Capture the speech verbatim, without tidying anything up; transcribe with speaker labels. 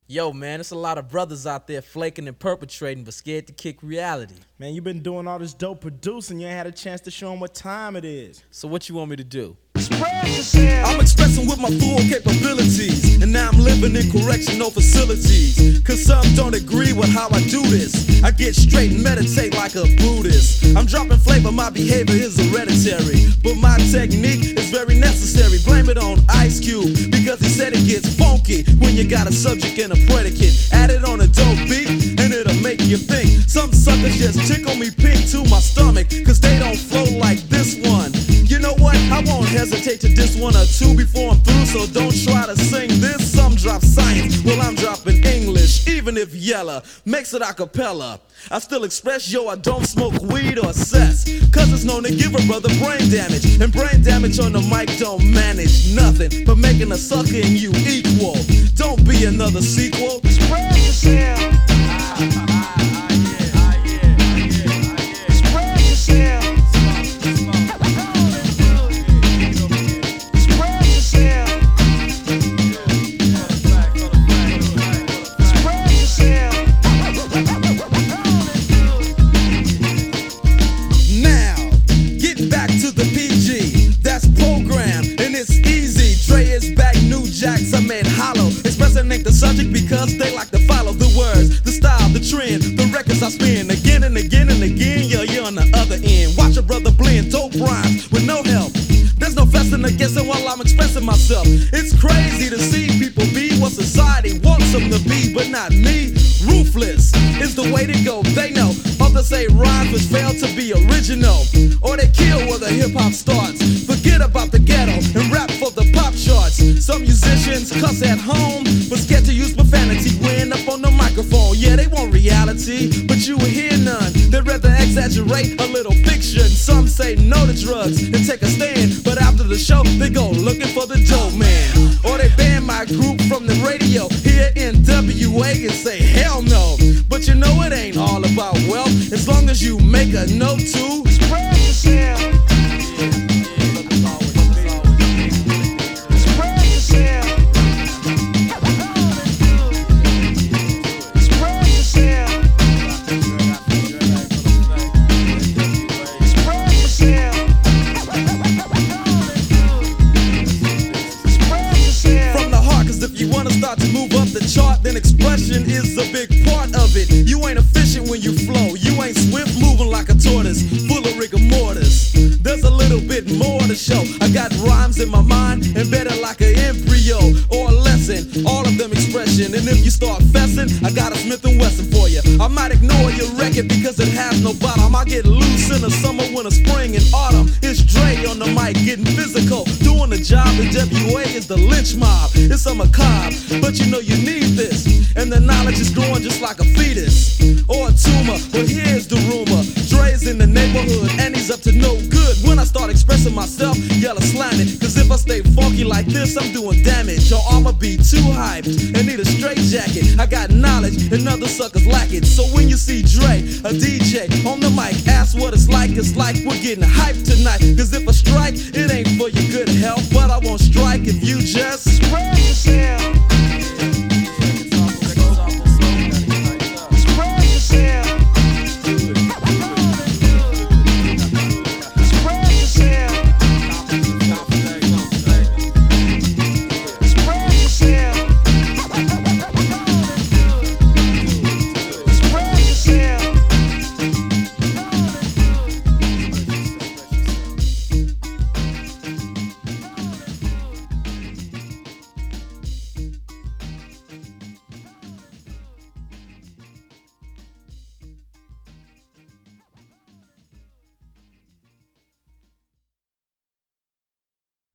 Speaker 1: Yo, man, it's a lot of brothers out there flaking and perpetrating, but scared to kick reality.
Speaker 2: Man, you been doing all this dope producing, you ain't had a chance to show them what time it is.
Speaker 1: So what you want me to do?
Speaker 3: I'm expressing with my full capabilities, and now I'm living in correctional facilities. Cause some don't agree with how I do this. I get straight and meditate like a Buddhist. I'm dropping flavor, my behavior is hereditary, but my technique is very necessary. Blame it on Ice Cube, because he said it gets funky when you got a subject and a predicate. Add it on a dope beat, and it'll make you think. Some suckers just tickle me pink to my stomach, cause they don't flow like this one. You know what? I won't hesitate to diss one or two before I'm through, so don't try to sing this. Some drop science, well I'm dropping English, even if Yella makes it a cappella. I still express, yo, I don't smoke weed or cess, cause it's known to give a brother brain damage, and brain damage on the mic don't manage nothing but making a sucker and you equal. Don't be another sequel. Spread yourself. I made hollow, expressing ain't the subject because they like to follow the words, the style, the trend, the records I spin again and again and again. Yeah, you're on the other end. Watch a brother blend dope rhymes with no help. There's no fussing or guessing while I'm expressing myself. It's crazy to see people be what society wants them to be, but not me. Ruthless is the way to go. They know others say rhymes which fail to be original, or they kill where the hip hop starts. Forget about the ghetto and rap for the pop charts. Some musicians cuss at home, but scared to use profanity when up on the microphone. Yeah, they want reality, but you will hear none. They'd rather exaggerate a little fiction. Some say no to drugs and take a stand, but after the show they go looking for the dope man, or they ban my group from the radio here in W A and say hell no. But you know it ain't all about wealth, as long as you make a note to spread yourself. To move up the chart, then expression is a big part of it. You ain't efficient when you flow, you ain't swift moving like a tortoise, full of rigor mortis. There's a little bit more to show. I got rhymes in my mind, embedded like an embryo or a lesson, all of them expression. And if you start fessing, I got a Smith and Wesson for you. I might ignore your record because it has no bottom. I get loose in the summer, winter, spring, and autumn. It's Dre on the mic getting physical, doing the job. The W A is the lynch mob. It's a macabre, but you know you need this, and the knowledge is growing just like a fetus or a tumor. But here's the rumor: Dre's in the neighborhood and he's up to no good. When I start expressing myself, y'all are slamming, cause if I stay funky like this, I'm doing damage. Your armor be too hyped and need a straight jacket. I got knowledge and other suckers lack it. So when you see Dre, a D J on the mic, ask what it's like. It's like we're getting hyped tonight, cause if I strike, it ain't for your good health, but I won't strike if you just